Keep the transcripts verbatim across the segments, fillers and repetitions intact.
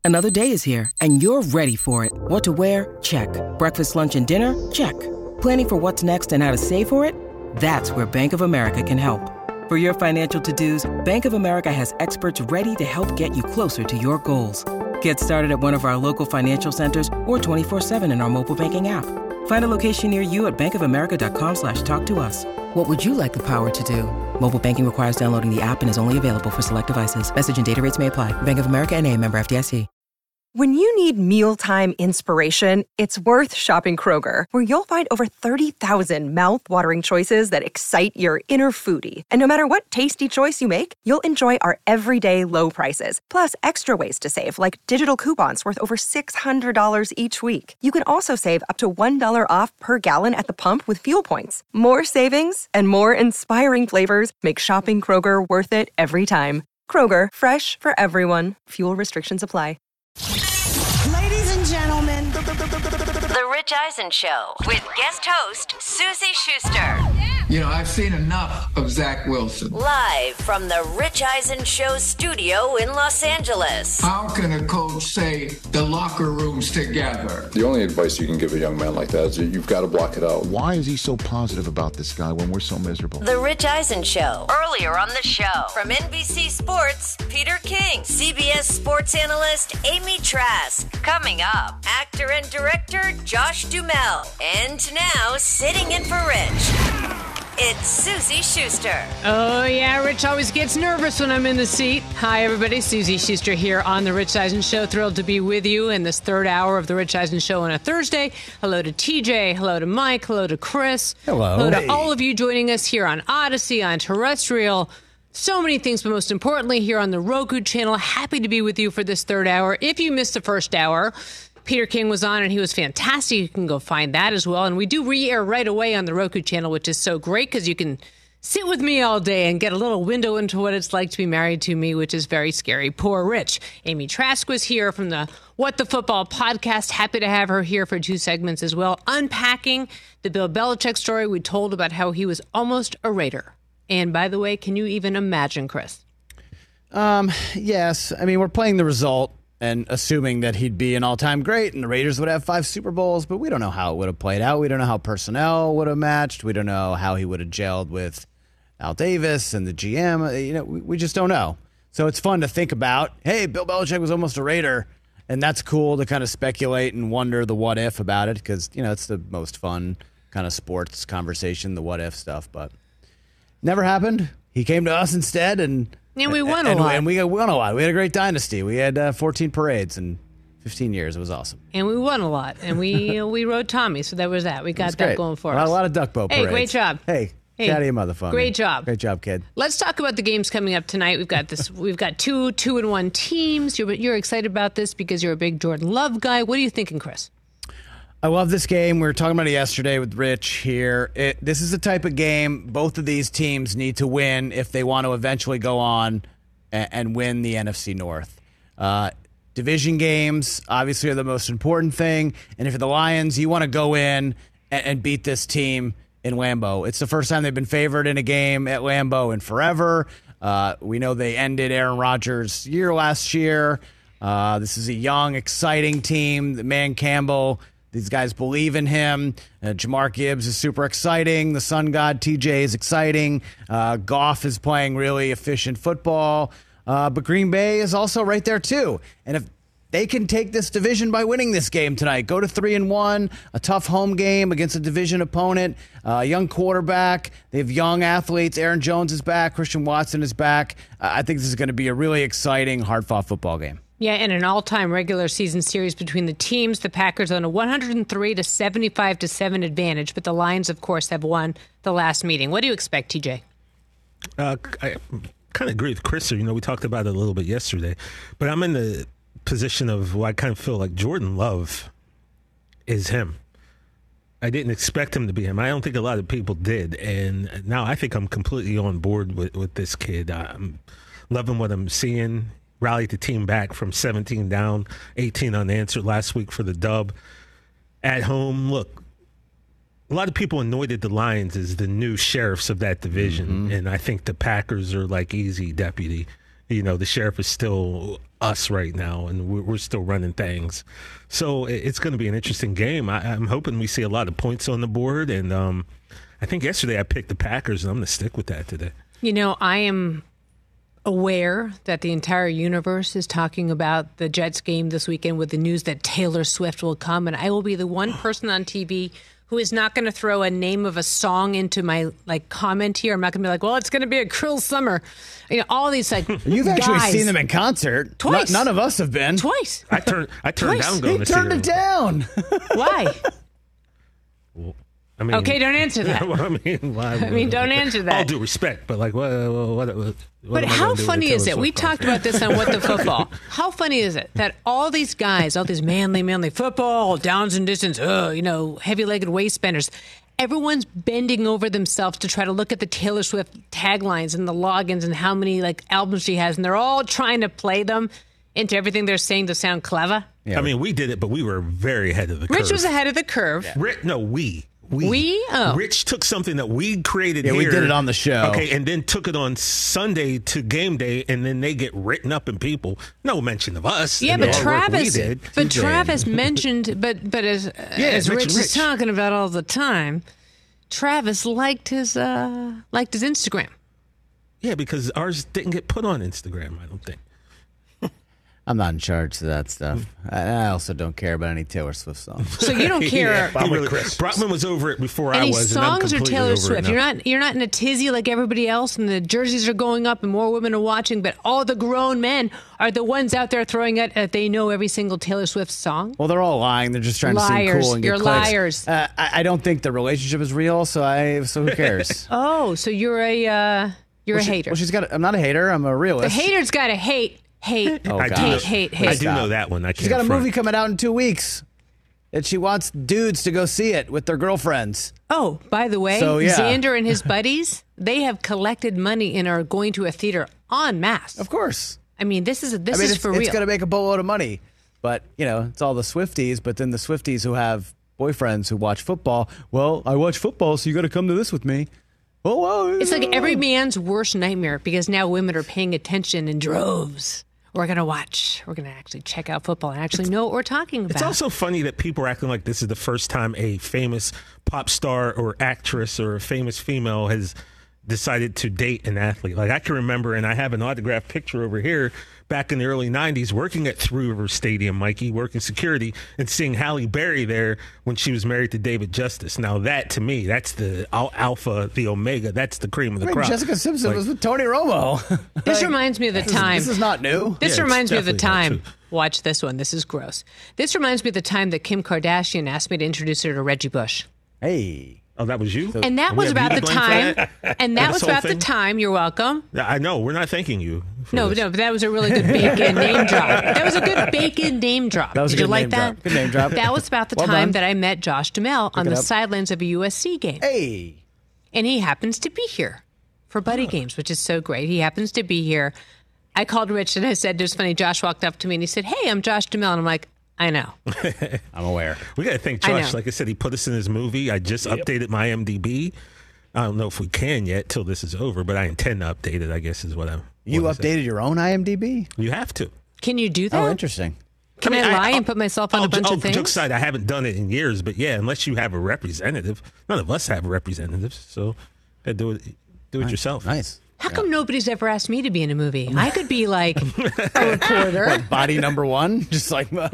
Another day is here, and you're ready for it. What to wear? Check. Breakfast, lunch, and dinner? Check. Planning for what's next and how to save for it? That's where Bank of America can help. For your financial to-dos, Bank of America has experts ready to help get you closer to your goals. Get started at one of our local financial centers or twenty-four seven in our mobile banking app. Find a location near you at bankofamerica.com slash talk to us. What would you like the power to do? Mobile banking requires downloading the app and is only available for select devices. Message and data rates may apply. Bank of America N A, member F D I C. When you need mealtime inspiration, it's worth shopping Kroger, where you'll find over thirty thousand mouth-watering choices that excite your inner foodie. And no matter what tasty choice you make, you'll enjoy our everyday low prices, plus extra ways to save, like digital coupons worth over six hundred dollars each week. You can also save up to one dollar off per gallon at the pump with fuel points. More savings and more inspiring flavors make shopping Kroger worth it every time. Kroger, fresh for everyone. Fuel restrictions apply. Ladies and gentlemen, The Rich Eisen Show with guest host Susie Schuster. You know, I've seen enough of Zach Wilson. Live from the Rich Eisen Show studio in Los Angeles. How can a coach say the locker room's together? The only advice you can give a young man like that is that you've got to block it out. Why is he so positive about this guy when we're so miserable? The Rich Eisen Show. Earlier on the show, from N B C Sports, Peter King, C B S sports analyst Amy Trask. Coming up, actor and director Josh Duhamel. And now, sitting in for Rich, it's Susie Schuster. Oh, yeah, Rich always gets nervous when I'm in the seat. Hi, everybody. Susie Schuster here on The Rich Eisen Show. Thrilled to be with you in this third hour of The Rich Eisen Show on a Thursday. Hello to T J. Hello to Mike. Hello to Chris. Hello. Hello Hey. to all of you joining us here on Odyssey, on Terrestrial. So many things, but most importantly, here on the Roku channel. Happy to be with you for this third hour. If you missed the first hour, Peter King was on, and he was fantastic. You can go find that as well. And we do re-air right away on the Roku channel, which is so great because you can sit with me all day and get a little window into what it's like to be married to me, which is very scary. Poor Rich. Amy Trask was here from the What the Football podcast. Happy to have her here for two segments as well. Unpacking the Bill Belichick story we told about how he was almost a Raider. And by the way, can you even imagine, Chris? Um, yes. I mean, we're playing the result and assuming that he'd be an all-time great and the Raiders would have five Super Bowls, but we don't know how it would have played out. We don't know how personnel would have matched. We don't know how he would have gelled with Al Davis and the G M. You know, we, we just don't know. So it's fun to think about, hey, Bill Belichick was almost a Raider, and that's cool to kind of speculate and wonder the what-if about it because, you know, it's the most fun kind of sports conversation, the what-if stuff, but never happened. He came to us instead, and And we won a and, lot. And we won a lot. We had a great dynasty. We had uh, fourteen parades in fifteen years. It was awesome. And we won a lot. And we we rode Tommy, so that was that. We got that great. going for a lot, us. A lot of duck boat Hey, parades. great job. Hey, Hey, shout out your motherfucker. great job. Great job, kid. Let's talk about the games coming up tonight. We've got this. We've got two two and one teams. You're you're excited about this because you're a big Jordan Love guy. What are you thinking, Chris? I love this game. We were talking about it yesterday with Rich here. It, this is the type of game both of these teams need to win if they want to eventually go on and, and win the N F C North. Uh, division games obviously are the most important thing. And if you're the Lions, you want to go in and, and beat this team in Lambeau. It's the first time they've been favored in a game at Lambeau in forever. Uh, we know they ended Aaron Rodgers' year last year. Uh, this is a young, exciting team. The man Campbell, these guys believe in him. Uh, Jamar Gibbs is super exciting. The Sun God T J is exciting. Uh, Goff is playing really efficient football. Uh, but Green Bay is also right there too. And if they can take this division by winning this game tonight, go to three and one, a tough home game against a division opponent, a uh, young quarterback. They have young athletes. Aaron Jones is back. Christian Watson is back. Uh, I think this is going to be a really exciting, hard-fought football game. Yeah, and an all-time regular season series between the teams. The Packers own a one hundred three to seventy-five to seven advantage, but the Lions, of course, have won the last meeting. What do you expect, T J? Uh, I kind of agree with Chris. You know, we talked about it a little bit yesterday, but I'm in the position of well, I kind of feel like Jordan Love is him. I didn't expect him to be him. I don't think a lot of people did, and now I think I'm completely on board with, with this kid. I'm loving what I'm seeing. Rallied the team back from seventeen down, eighteen unanswered last week for the dub. At home, look, a lot of people anointed the Lions as the new sheriffs of that division, mm-hmm. and I think the Packers are like easy deputy. you know, the sheriff is still us right now, and we're, we're still running things. So it's going to be an interesting game. I, I'm hoping we see a lot of points on the board, and um, I think yesterday I picked the Packers, and I'm going to stick with that today. You know, I am aware that the entire universe is talking about the Jets game this weekend with the news that Taylor Swift will come, and I will be the one person on T V who is not going to throw a name of a song into my like comment here. I'm not going to be like, well, it's going to be a cruel summer. You know, all these like You've actually guys. seen them in concert. Twice. No, none of us have been. Twice. I turned I turned Twice. down going He to see turned them. it down. Why? Well, I mean, Okay, don't answer that. well, I mean, why, I mean, don't answer that. All due respect, but like, what? what, what, what But am I how gonna do with funny Taylor is it? Swift We concert? talked about this on What the Football. How funny is it that all these guys, all these manly, manly football, downs and distance, uh, you know, heavy-legged waist benders, everyone's bending over themselves to try to look at the Taylor Swift taglines and the logins and how many like albums she has, and they're all trying to play them into everything they're saying to sound clever. I mean, we did it, but we were very ahead of the curve. Rich was ahead of the curve. Rick, no, we. We? We? Oh. Rich took something that we created Yeah, here. we did it on the show. Okay, and then took it on Sunday to game day, and then they get written up in people. No mention of us. Yeah, and but the hard work Travis, we did. but Travis mentioned, but but as as Rich Rich, Rich. is talking about all the time, Travis liked his uh liked his Instagram. Yeah, because ours didn't get put on Instagram, I don't think. I'm not in charge of that stuff. I I also don't care about any Taylor Swift songs. So you don't care Yeah, he really- Brockman was over it before I any was. and I'm songs or completely Taylor over it Swift. now. You're not you're not in a tizzy like everybody else, and the jerseys are going up, and more women are watching. But all the grown men are the ones out there throwing it. Uh, they know every single Taylor Swift song. Well, they're all lying. They're just trying to seem Liars. cool and get You're clicks. liars. Uh, I, I don't think the relationship is real, so I so who cares? Oh, so you're a uh, you're well, a she- hater. Well, she's got. A, I'm not a hater. I'm a the realist. hater's got to hate, hate, Oh, I do gosh. know- hate, hate, hate. I do know that one. I can't She's got a front. movie coming out in two weeks. That she wants dudes to go see it with their girlfriends. Oh, by the way, So, yeah. Xander and his buddies, they have collected money and are going to a theater en masse. Of course. I mean, this is this I mean, is it's, for it's real. going to make a boatload of money. But, you know, it's all the Swifties. But then the Swifties who have boyfriends who watch football. Well, I watch football, so you got to come to this with me. Oh, well, It's like every man's worst nightmare because now women are paying attention in droves. We're going to watch. We're going to actually check out football and actually know what we're talking about. It's also funny that people are acting like this is the first time a famous pop star or actress or a famous female has decided to date an athlete. Like I can remember, and I have an autographed picture over here, back in the early nineties, working at Three River Stadium, Mikey, working security, and seeing Halle Berry there when she was married to David Justice. Now that, to me, that's the al- alpha, the omega. That's the cream of the I mean, crop. Jessica Simpson Like- was with Tony Romo. This Like, reminds me of the this is- time. This is not new. This Yeah, it's reminds me of the definitely time. not Watch this one. This is gross. This reminds me of the time that Kim Kardashian asked me to introduce her to Reggie Bush. Hey. Oh, that was you? And that we was have about you the to blame for time. that? And that This was whole about the thing? time. You're welcome. I know. We're not thanking you. for No, this. no, but that was a really good bacon name drop. That was a good bacon name drop. That was a Did you good like name that? drop. Good name drop. That was about the Well time done. that I met Josh Duhamel on it the up. sidelines of a U S C game. Hey. And he happens to be here for Buddy Games, which is so great. He happens to be here. I called Rich and I said, it was funny. Josh walked up to me and he said, hey, I'm Josh Duhamel. And I'm like, I know. I'm aware. We got to thank I Josh. know. Like I said, he put us in his movie. I just updated my I M D B. I don't know if we can yet till this is over, but I intend to update it, I guess is what I'm. You what I said. updated your own I M D B? You have to. Can you do that? Oh, interesting. Can I, mean, lie I'll- and put myself on I'll- a bunch I'll of things? Joke aside, I haven't done it in years, but yeah, unless you have a representative, none of us have representatives, so gotta do it. Do it yourself. Nice. How come nobody's ever asked me to be in a movie? I could be like a reporter. Body number one? Just like, Oh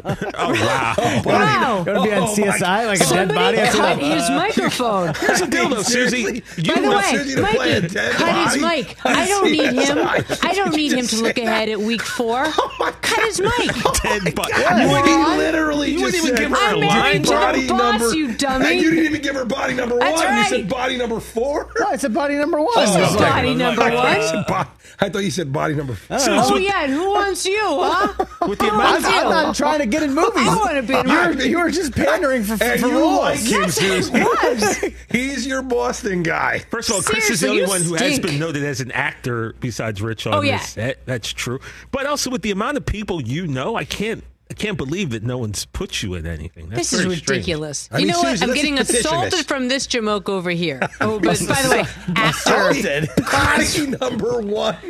wow! Wow. going to be on C S I like a dead Somebody body? I see cut that- his microphone. Here's the deal, though, Susie. You By the were- way, Susie to play a Mikey, dead cut his body? mic. I don't need him. I don't need him just to look say ahead at week four. Cut his mic. dead bu- You You wouldn't he even- literally you just wouldn't even said give her a I'm line. married to the body boss, number, you dummy. And you didn't even give her body number That's one. right. You said body number four. No, it's a body number one. This It's is like- body number I thought you one. said bo- I thought you said body number four. Oh, yeah, and who wants you, huh? With the Who amount wants I'm, I'm you? not trying to get in movies. I want to be in You're, movies. you were just pandering for, And for you roles. like him, Yes, I Susie. was. He's your Boston guy. First of all, Chris is the Seriously, only you one who has stink. been noted as an actor besides Rich on Oh, yeah. this set. That's true. But also with the amount of people you know, I can't I can't believe that no one's put you in anything. That's This is very strange. ridiculous. I you mean, know what? Susan, I'm let's getting petition assaulted this. from this jamoke over here. Oh, but by the way, actor. Assaulted. Body number one.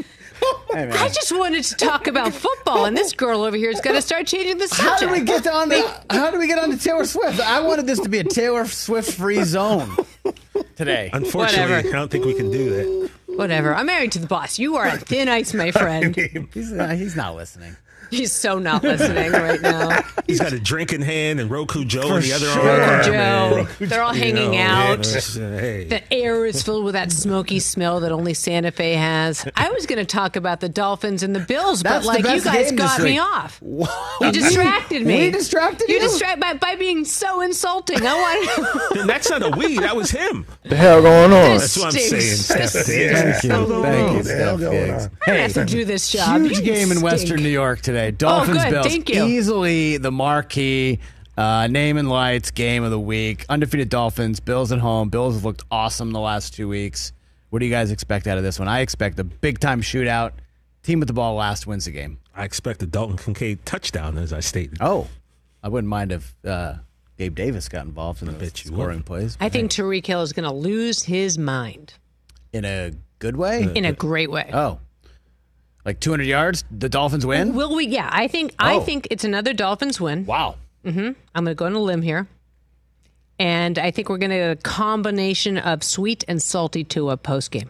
Hey, man. I just wanted to talk about football, and this girl over here is going to start changing the subject. How did we get on the? How did we get on to Taylor Swift? I wanted this to be a Taylor Swift free zone today. Unfortunately, Whatever. I don't think we can do that. Whatever. I'm married to the boss. You are on thin ice, my friend. He's, uh, he's not listening. He's so not listening right now. He's got a drink in hand and Roku Joe For in the other sure. arm. Joe. and- They're all you hanging know, out. it's, uh, hey. The air is filled with that smoky smell that only Santa Fe has. I was going to talk about the Dolphins and the Bills, That's but the like you best guys game got this me week. off. What? You distracted me. We distracted You you? distracted by, by being so insulting. I want Then that's not a we. That was him. The hell going on? That's what I'm saying, Stinks. Steph. Yeah. Thank you. Thank you, Steph going Giggs. on? I don't have to do this job. Huge You game in stink. Western New York today. Dolphins good. Bills. Thank you. Easily the marquee uh, name and lights game of the week. Undefeated Dolphins. Bills at home. Bills have looked awesome the last two weeks. What do you guys expect out of this one? I expect a big time shootout. Team with the ball last wins the game. I expect a Dalton Kincaid touchdown, as I stated. Oh, I wouldn't mind if uh, Gabe Davis got involved in the bet you scoring would. plays. I think Tariq Hill is going to lose his mind In a good way? in a great way. Oh. Like two hundred yards? The Dolphins win? Will we? Yeah, I think I Oh. think it's another Dolphins win. Wow. I'm going to go on a limb here. And I think we're going to get a combination of sweet and salty to a post game.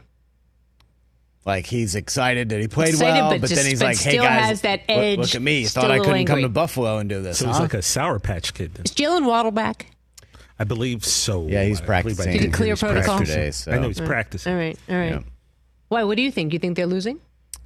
Like he's excited that he played Excited, well, but but, just- then he's but like, "Hey still guys, has that look- edge, look at me! You still thought I a little couldn't come angry." to Buffalo and do this, So huh?" he's like a Sour Patch Kid. Then. Is Jalen Waddle back? I believe so. Yeah, he's I believe I practicing. did Did he clear hear he's protocol? practicing. Yesterday, so- I know he's practicing. All right, all right. Yeah. Why? What do you think? You think they're losing?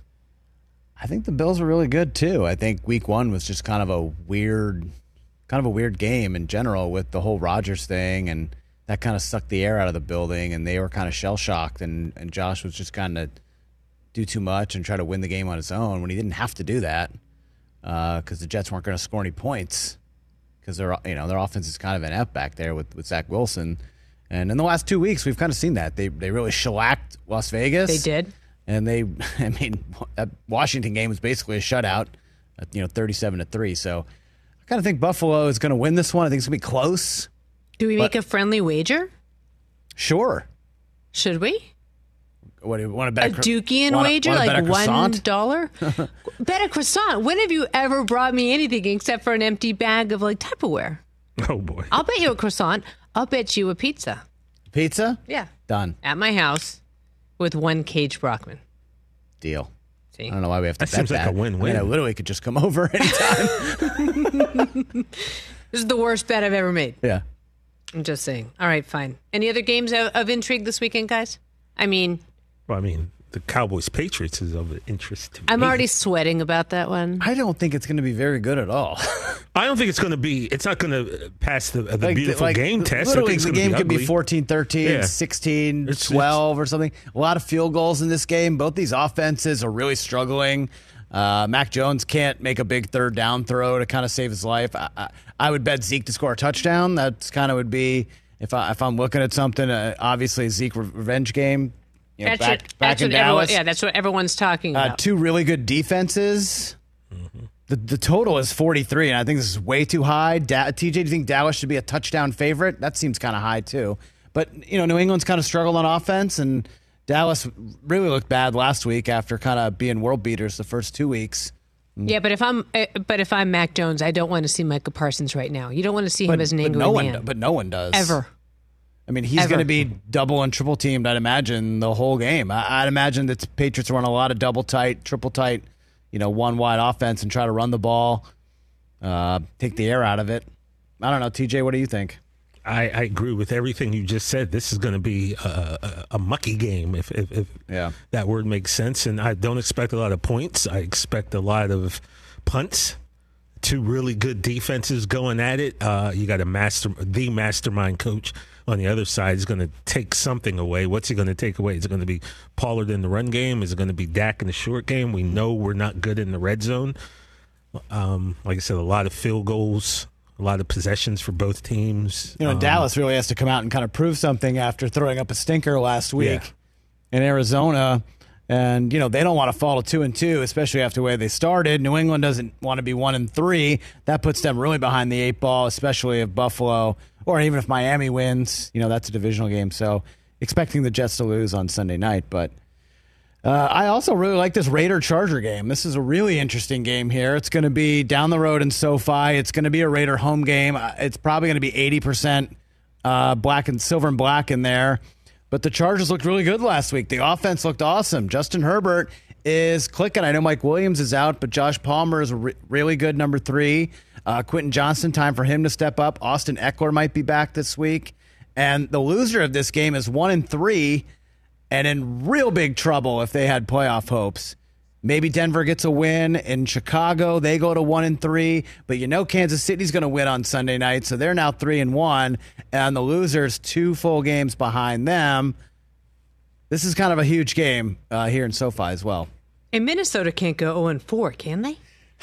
I think the Bills are really good too. I think Week One was just kind of a weird, kind of a weird game in general with the whole Rodgers thing, and that kind of sucked the air out of the building, and they were kind of shell shocked, and and Josh was just kind of do too much and try to win the game on his own when he didn't have to do that because the Jets weren't going to score any points because their you know their offense is kind of an F back there with with Zach Wilson, and in the last two weeks we've kind of seen that they they really shellacked Las Vegas. They did. And they, I mean, that Washington game was basically a shutout, at, you know, thirty-seven to three. So I kind of think Buffalo is going to win this one. I think it's going to be close. Do we But- make a friendly wager? Sure. Should we? What do you want to bet? A Dukian wanna- wager, wanna bet like a one croissant? dollar. Bet a croissant. When have you ever brought me anything except for an empty bag of like Tupperware? Oh boy. I'll bet you a croissant. I'll bet you a pizza. Pizza? Yeah, Done. at my house with one Cage Brockman. Deal. See? I don't know why we have to That bet seems like that. a win-win. I mean, I literally could just come over anytime. This is the worst bet I've ever made. Yeah. I'm just saying. All right, fine. Any other games of, of intrigue this weekend, guys? I mean, Well, I mean, the Cowboys Patriots is of interest to me. I'm already sweating about that one. I don't think it's going to be very good at all. I don't think it's going to be. It's not going to pass the, the Like, beautiful like, game test. I Literally, think it's the gonna game be could be ugly. fourteen thirteen, Yeah. sixteen It's- twelve or something. A lot of field goals in this game. Both these offenses are really struggling. Uh, Mac Jones can't make a big third down throw to kind of save his life. I, I, I would bet Zeke to score a touchdown. That's kind of would be, if, I, if I'm looking at something, uh, obviously a Zeke re- revenge game. You know, That's back, what, back that's in what everyone, Dallas. yeah, that's what everyone's talking Uh, about. two really good defenses. The the total is forty-three, and I think this is way too high. Da- T J, do you think Dallas should be a touchdown favorite? That seems kind of high, too. But, you know, New England's kind of struggled on offense, and Dallas really looked bad last week after kind of being world beaters the first two weeks. Yeah, but if I'm uh, but if I'm Mac Jones, I don't want to see Micah Parsons right now. You don't want to see him But, as an but angry no man. one, but no one does. Ever. I mean, he's Ever. going to be double and triple teamed, I'd imagine, the whole game. I, I'd imagine that the Patriots run a lot of double tight, triple tight, you know, one wide offense and try to run the ball, uh, take the air out of it. I don't know. T J, what do you think? I, I agree with everything you just said. This is going to be a, a, a mucky game, if, if, if Yeah. that word makes sense. And I don't expect a lot of points. I expect a lot of punts. Two really good defenses going at it. Uh, you got a master, the mastermind coach on the other side is going to take something away. What's he going to take away? Is it going to be Pollard in the run game? Is it going to be Dak in the short game? We know we're not good in the red zone. Um, like I said, a lot of field goals, a lot of possessions for both teams. You know, Um, Dallas really has to come out and kind of prove something after throwing up a stinker last week in Arizona. And, you know, they don't want to fall to two and two, especially after the way they started. New England doesn't want to be one and three. That puts them really behind the eight ball, especially if Buffalo or even if Miami wins. You know, that's a divisional game. So expecting the Jets to lose on Sunday night. But Uh, I also really like this Raider-Charger game. This is a really interesting game here. It's going to be down the road in SoFi. It's going to be a Raider home game. It's probably going to be eighty percent uh, black and silver and black in there. But the Chargers looked really good last week. The offense looked awesome. Justin Herbert is clicking. I know Mike Williams is out, but Josh Palmer is a re- really good number three. Uh, Quentin Johnston, time for him to step up. Austin Eckler might be back this week. And the loser of this game is one and three and in real big trouble if they had playoff hopes. Maybe Denver gets a win. In Chicago, they go to one and three. But you know Kansas City's going to win on Sunday night, so they're now three and one. And the losers two full games behind them. This is kind of a huge game uh, here in SoFi as well. And Minnesota can't go oh and four, can they?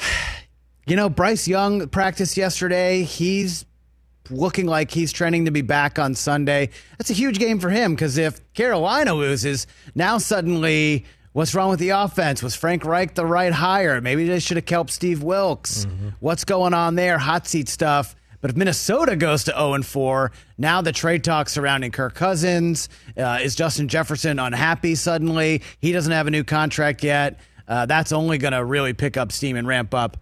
You know, Bryce Young practiced yesterday. He's looking like he's trending to be back on Sunday. That's a huge game for him because if Carolina loses, now suddenly what's wrong with the offense? Was Frank Reich the right hire? Maybe they should have kept Steve Wilks. Mm-hmm. What's going on there? Hot seat stuff. But if Minnesota goes to oh and four, now the trade talk surrounding Kirk Cousins. Uh, is Justin Jefferson unhappy suddenly? He doesn't have a new contract yet. Uh, that's only going to really pick up steam and ramp up.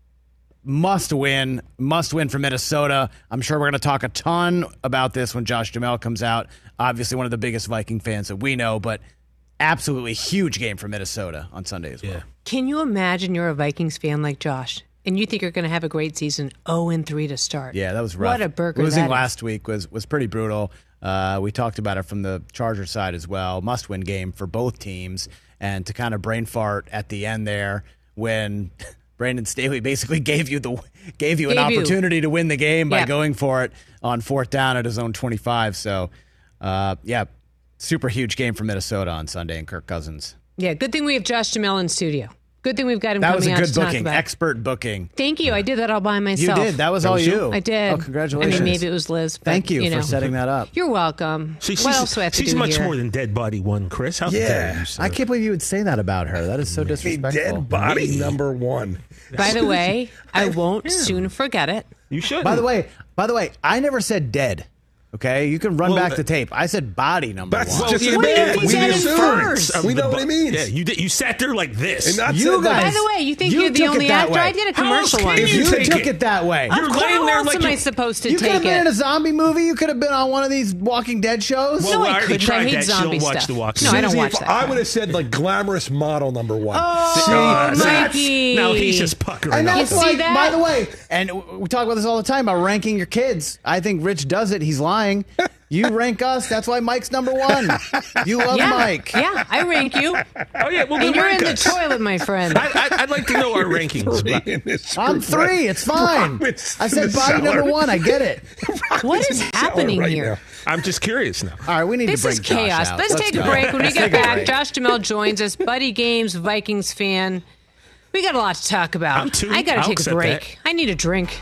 Must win, must win for Minnesota. I'm sure we're going to talk a ton about this when Josh Duhamel comes out. Obviously one of the biggest Viking fans that we know, but absolutely huge game for Minnesota on Sunday as well. Yeah. Can you imagine you're a Vikings fan like Josh, and you think you're going to have a great season, oh and three to start? Yeah, that was rough. What a burger Losing that last is. week was, was pretty brutal. Uh, we talked about it from the Charger side as well. Must-win game for both teams. And to kind of brain fart at the end there when Brandon Staley basically gave you the gave you an Gave you. opportunity to win the game by Yeah. going for it on fourth down at his own twenty-five. So, uh, yeah, super huge game for Minnesota on Sunday and Kirk Cousins. Yeah, good thing we have Josh Duhamel in studio. Good thing we've got him That coming was a out good to talk booking, about. expert booking. Thank you. I did that all by You myself. did. That was all you. I did. Oh, congratulations. I mean, maybe it was Liz. But, Thank you, you for know. setting that up. You're welcome. See, what she's, else do I have to she's do much here? more than Dead Body One, Chris. How dare Yeah. you, sir? I can't believe you would say that about her. That is so disrespectful. Dead body number one. By the way, I won't soon forget it. You should. By the way, by the way, I never said dead. Okay, you can run Well, back the tape. I said body number That's one. just yeah, a but man. you We said it assume. first. We know The what bu- he means. Yeah, you did. You sat there like this. And not You said that. guys- By the way, you think You you are the took it only that actor? way. I did a How commercial else on can it. You take took it. it that way. You're Of laying course, there like am I you- supposed to You could take have been in it? a zombie movie. You could have been on one of these Walking Dead shows. Well, No, I I already couldn't. I tried hate that. She zombie don't watch stuff. The Walking No, I Dead. don't Susie, watch if that I crap. would have said like glamorous model number one. Oh, that's- Mikey. No, he's just puckering And up. that's You see like, that? by the way, and we talk about this all the time about ranking your kids. I think Rich does it. He's lying. You rank us. That's why Mike's number one. You love yeah, Mike. Yeah, I rank you. Oh yeah, well, And then you're rank in the us. toilet, my friend. I, I, I'd like to know our rankings. Three in this I'm group, three. right? It's fine. Robert's I in said the body cellar. number one. I get it. What He's is in the cellar happening right here? now. I'm just curious now. All right, we need This to break is chaos. Josh out. Let's, take go. a break. When we Let's get take a back, break. Josh Duhamel joins us. Buddy Games, Vikings fan. We got a lot to talk about. I'm too. I got to I'll take a accept break. I need a drink.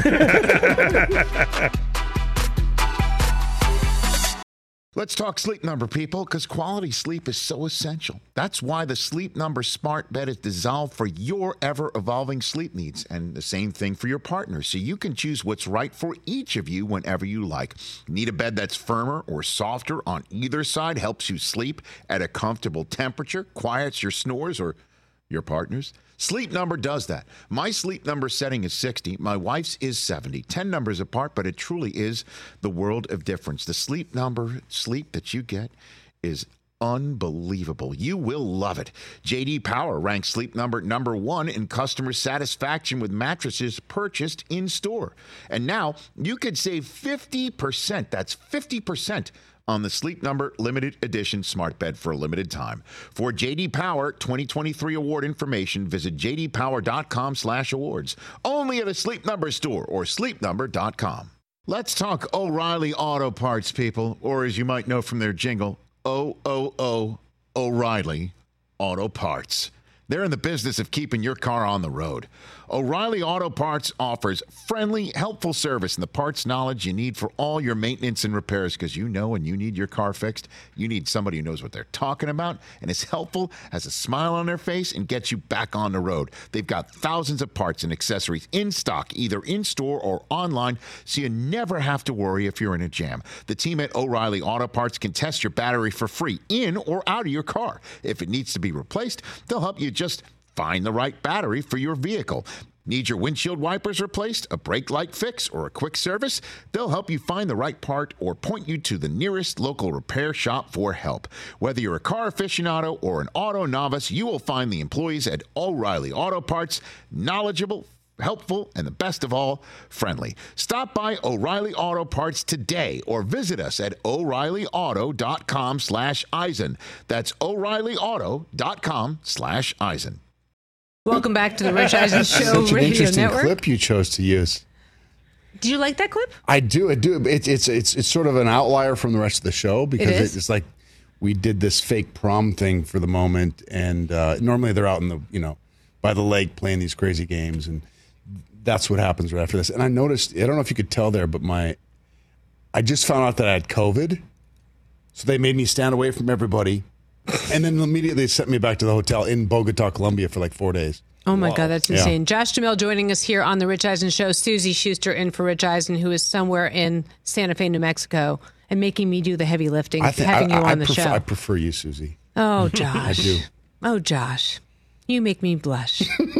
Let's talk Sleep Number, people, because quality sleep is so essential. That's why the Sleep Number smart bed is designed for your ever-evolving sleep needs, and the same thing for your partner, so you can choose what's right for each of you whenever you like. Need a bed that's firmer or softer on either side, helps you sleep at a comfortable temperature, quiets your snores or your partner's? Sleep Number does that. My Sleep Number setting is sixty. My wife's is seventy. ten numbers apart, but it truly is the world of difference. The Sleep Number sleep that you get is unbelievable. You will love it. J D Power ranks Sleep Number number one in customer satisfaction with mattresses purchased in store. And now you could save fifty percent. That's fifty percent on the Sleep Number limited edition smart bed for a limited time. For J D Power twenty twenty-three award information, visit j d power dot com slash awards. Only at a Sleep Number store or sleep number dot com. Let's talk O'Reilly Auto Parts, people, or as you might know from their jingle, O O O O'Reilly Auto Parts. They're in the business of keeping your car on the road. O'Reilly Auto Parts offers friendly, helpful service and the parts knowledge you need for all your maintenance and repairs, because you know when you need your car fixed, you need somebody who knows what they're talking about and is helpful, has a smile on their face, and gets you back on the road. They've got thousands of parts and accessories in stock, either in-store or online, so you never have to worry if you're in a jam. The team at O'Reilly Auto Parts can test your battery for free in or out of your car. If it needs to be replaced, they'll help you just find the right battery for your vehicle. Need your windshield wipers replaced, a brake light fix, or a quick service? They'll help you find the right part or point you to the nearest local repair shop for help. Whether you're a car aficionado or an auto novice, you will find the employees at O'Reilly Auto Parts knowledgeable, helpful, and the best of all, friendly. Stop by O'Reilly Auto Parts today or visit us at O'Reillyauto.com slash Eisen. That's O'Reillyauto.com slash Eisen. Welcome back to the Rich Eisen Show Such an Radio interesting Network. clip you chose to use. Do you like that clip? I do. I do. It, it's it's it's sort of an outlier from the rest of the show because It is? it's like we did this fake prom thing for the moment, and uh, normally they're out in the you know by the lake playing these crazy games, and that's what happens right after this. And I noticed, I don't know if you could tell there, but my I just found out that I had COVID, so they made me stand away from everybody. And then immediately sent me back to the hotel in Bogota, Colombia for like four days. Oh, my God, that's insane. Yeah. Josh Duhamel joining us here on The Rich Eisen Show. Susie Schuster in for Rich Eisen, who is somewhere in Santa Fe, New Mexico, and making me do the heavy lifting, I think, having I, you I on the prefer, show. I prefer you, Susie. Oh, Josh. I do. Oh, Josh. You make me blush.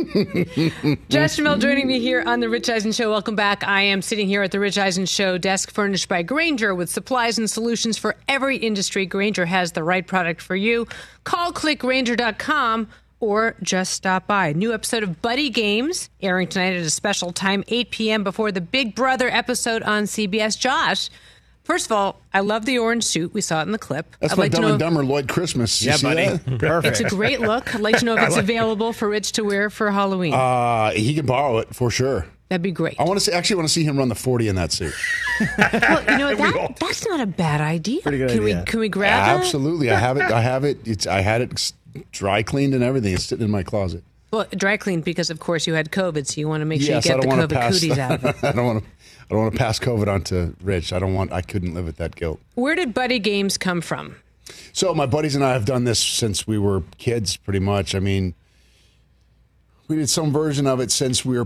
Josh Duhamel joining me here on The Rich Eisen Show. Welcome back. I am sitting here at The Rich Eisen Show desk furnished by Grainger with supplies and solutions for every industry. Grainger has the right product for you. Call click grainger dot com or just stop by. New episode of Buddy Games airing tonight at a special time, eight p.m. before the Big Brother episode on C B S. Josh, first of all, I love the orange suit. We saw it in the clip. That's I'd my like Dumb to know and Dumber Lloyd Christmas. You Yeah, see buddy. that? Perfect. It's a great look. I'd like to know if it's available for Rich to wear for Halloween. Uh, he can borrow it for sure. That'd be great. I want to see. Actually, want to see him run the forty in that suit. Well, you know that that's not a bad idea. Pretty good can idea. we can we grab it? Absolutely, I have it. I have it. It's. I had it dry cleaned and everything. It's sitting in my closet. Well, dry cleaned because of course you had COVID, so you want to make sure Yes, you I get the don't want COVID to pass. cooties out of it. I don't want to. I don't want to pass COVID on to Rich. I don't want. I couldn't live with that guilt. Where did Buddy Games come from? So my buddies and I have done this since we were kids, pretty much. I mean, we did some version of it since we were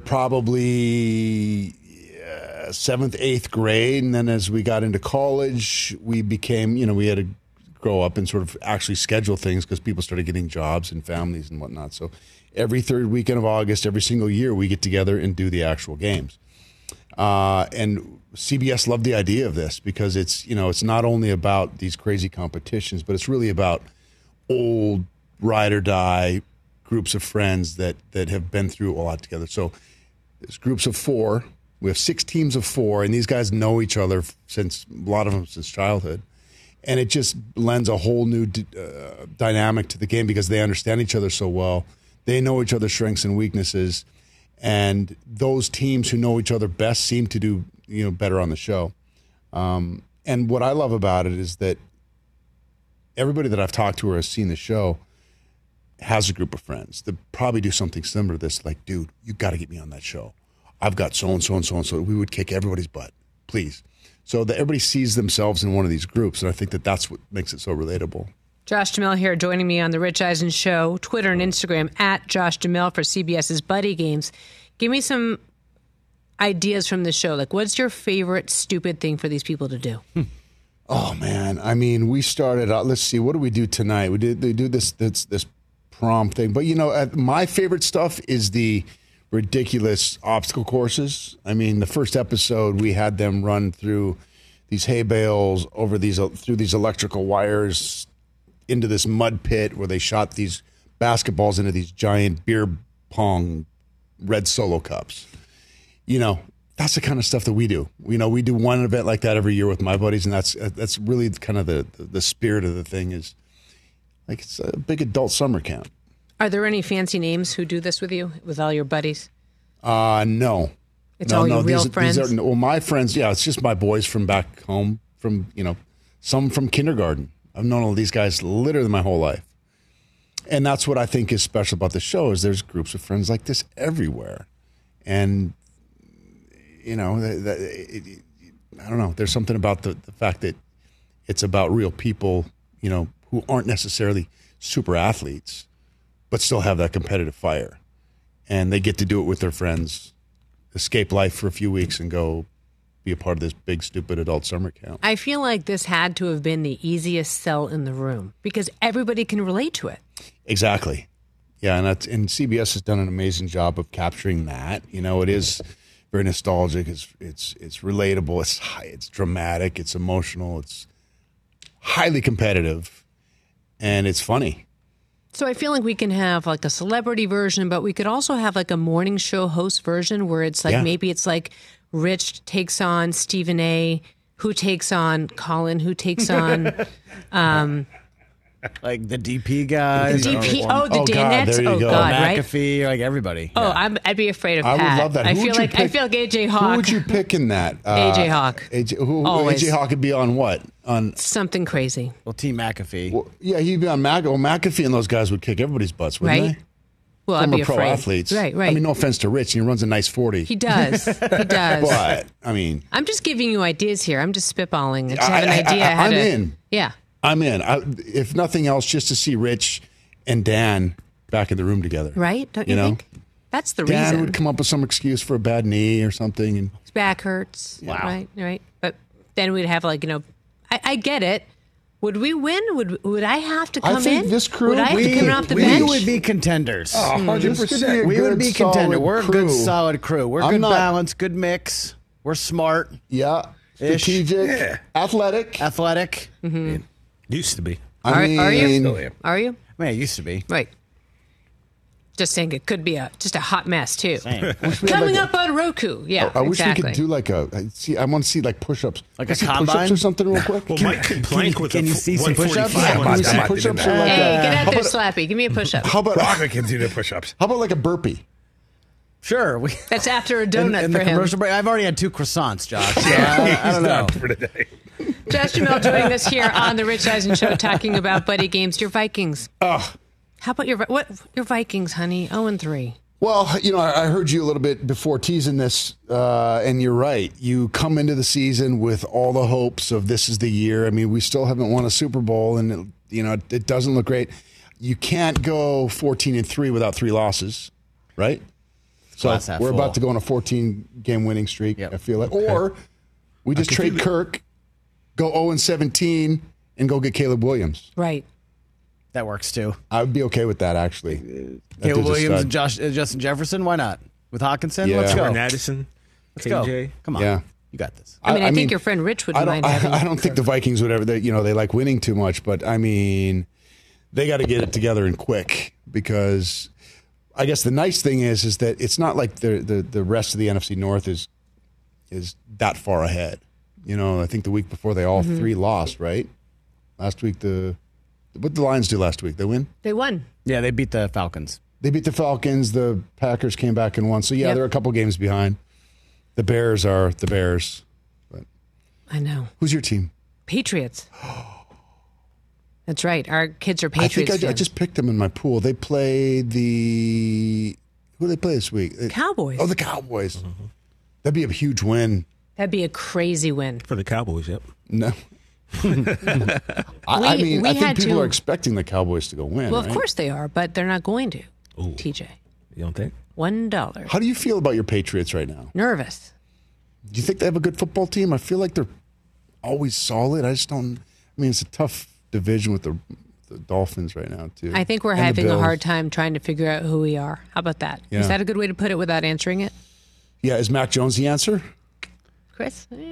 probably uh, seventh, eighth grade, and then as we got into college, we became, you know, we had to grow up and sort of actually schedule things because people started getting jobs and families and whatnot. So every third weekend of August, every single year, we get together and do the actual games. Uh, and C B S loved the idea of this because it's, you know, it's not only about these crazy competitions, but it's really about old ride or die groups of friends that that have been through a lot together. So there's groups of four. We have six teams of four, and these guys know each other since, a lot of them since childhood. And it just lends a whole new uh, dynamic to the game because they understand each other so well. They know each other's strengths and weaknesses. And those teams who know each other best seem to do, you know, better on the show. Um, and what I love about it is that everybody that I've talked to or has seen the show has a group of friends that probably do something similar to this. Like, dude, you got to get me on that show. I've got so and so and so and so. We would kick everybody's butt, please. So that everybody sees themselves in one of these groups, and I think that that's what makes it so relatable. Josh Duhamel here joining me on The Rich Eisen Show, Twitter and Instagram, at Josh Duhamel for CBS's Buddy Games. Give me some ideas from the show. Like, what's your favorite stupid thing for these people to do? Oh, man. I mean, we started out, let's see, what do we do tonight? We did, they do this, this, this prom thing. But, you know, uh, my favorite stuff is the ridiculous obstacle courses. I mean, the first episode, we had them run through these hay bales, over these, uh, through these electrical wires, into this mud pit where they shot these basketballs into these giant beer pong red Solo cups. You know, that's the kind of stuff that we do. You know, we do one event like that every year with my buddies, and that's that's really kind of the the spirit of the thing. Is like it's a big adult summer camp. Are there any fancy names who do this with you, with all your buddies? Uh no. It's no, all no, your real these, friends? These are, well, my friends, yeah, it's just my boys from back home, from, you know, some from kindergarten. I've known all these guys literally my whole life. And that's what I think is special about the show is there's groups of friends like this everywhere. And, you know, that, that, it, it, I don't know. There's something about the, the fact that it's about real people, you know, who aren't necessarily super athletes, but still have that competitive fire. And they get to do it with their friends, escape life for a few weeks and go be a part of this big, stupid adult summer camp. I feel like this had to have been the easiest sell in the room because everybody can relate to it. Exactly. Yeah, and that's, and C B S has done an amazing job of capturing that. You know, it is very nostalgic. It's it's it's relatable. It's high, it's dramatic. It's emotional. It's highly competitive, and it's funny. So I feel like we can have like a celebrity version, but we could also have like a morning show host version where it's like Yeah. maybe it's like Rich takes on Stephen A, who takes on Colin, who takes on um, like the D P guys. The D P or- oh, the Oh, God, Danettes. there you Oh go. God, right? McAfee, like everybody. Oh, I'm, I'd be afraid of I Pat. would love that. I Who would feel you like I pick- feel like A J Who Hawk. would you pick in that? Uh, A J Hawk. A J, who, Always. A J Hawk would be on what? On Something crazy. Well, Team McAfee. well, yeah, he'd be on Mac. Well, McAfee and those guys would kick everybody's butts, wouldn't Right. they? Well, I'd Former be pro afraid. athletes. Right, right. I mean, no offense to Rich, he runs a nice forty. He does. He does. But I mean, I'm just giving you ideas here. I'm just spitballing. I just I- have an I- idea I- how I'm to. in. Yeah. I'm in. I, if nothing else, just to see Rich and Dan back in the room together. Right? Don't you, You know? think? That's the Dan reason. would come up with some excuse for a bad knee or something, and His back hurts. Wow. Right, right. But then we'd have like, you know, I, I get it. Would we win? Would would I have to I come think in? this crew- Would I have we- to come off the we bench? would be contenders. Oh, one hundred This could be a percent. we would good, be contender. solid We're a crew. good, solid crew. We're I'm good not- balance, good mix. We're smart, yeah, Ish. strategic, Yeah. athletic. athletic. Used to be. I Are- mean, are you? Still am. Are you? I mean, it used to be. Right. Just saying it could be a just a hot mess too. Same. we had Coming like up on Roku. Yeah, I, I wish exactly. we could do like a. I see, I want to see like push-ups. Like Can I a see combine? push-ups or something real quick. Well, Mike can plank with can a you f- see some push-ups? one forty-five Yeah, on Can we his see back. push-ups or Hey, like Hey, a, get out how there, about, Slappy. Give me a push-up. how about Rocket can do the push-ups. how about like a burpee? Sure. We, That's after a in, donut in for the him. commercial break, I've already had two croissants, Josh. So I, I don't know. Done for today. Josh Jamel joining us here on the Rich Eisen Show, talking about buddy games. Your Vikings. Oh, How about your what? Your Vikings, honey? Zero and three. well, you know, I I heard you a little bit before teasing this, uh, and you're right. You come into the season with all the hopes of this is the year. I mean, we still haven't won a Super Bowl, and it, you know, it, it doesn't look great. You can't go fourteen and three without three losses, right? So Glass half we're full. about to go on a fourteen game winning streak. Yep. I feel like, or we just can trade feel it. Kirk, go zero and seventeen, and go get Caleb Williams. Right. That works too. I would be okay with that, actually. That Caleb dude's a Williams stud. and Josh, uh, Justin Jefferson. Why not? With Hawkinson, Yeah. let's go. Jordan Addison, Let's K go. J. Come on. Yeah. You got this. I mean, I, think your friend Rich would I mind don't, having. I, I don't think the Vikings would ever. They, you know, they like winning too much, but I mean, they got to get it together and quick because I guess the nice thing is, is that it's not like the the the rest of the N F C North is is that far ahead. You know, I think the week before they all Mm-hmm. three lost, right? Last week the what did the Lions do last week? They win. They won. Yeah, they beat the Falcons. They beat the Falcons. The Packers came back and won. So yeah, Yep. they're a couple games behind. The Bears are the Bears. But I know. who's your team? Patriots. That's right. Our kids are I Patriots. think I, I fans. just picked them in my pool. They played the who do they play this week? Cowboys. Oh, the Cowboys. That'd be a huge win. That'd be a crazy win. For the Cowboys, yep. No. I, I We- mean, we I think had people to- are expecting the Cowboys to go win. Well, right? of course they are, but they're not going to. Ooh. T J, You don't think? one dollar. How do you feel about your Patriots right now? Nervous. Do you think they have a good football team? I feel like they're always solid. I just don't. I mean, it's a tough division with the, the Dolphins right now too. I think we're And the having a Bills. hard time trying to figure out who we are. How about that? Is Yeah. that a good way to put it without answering it, Yeah, is Mac Jones the answer? Chris? Eh,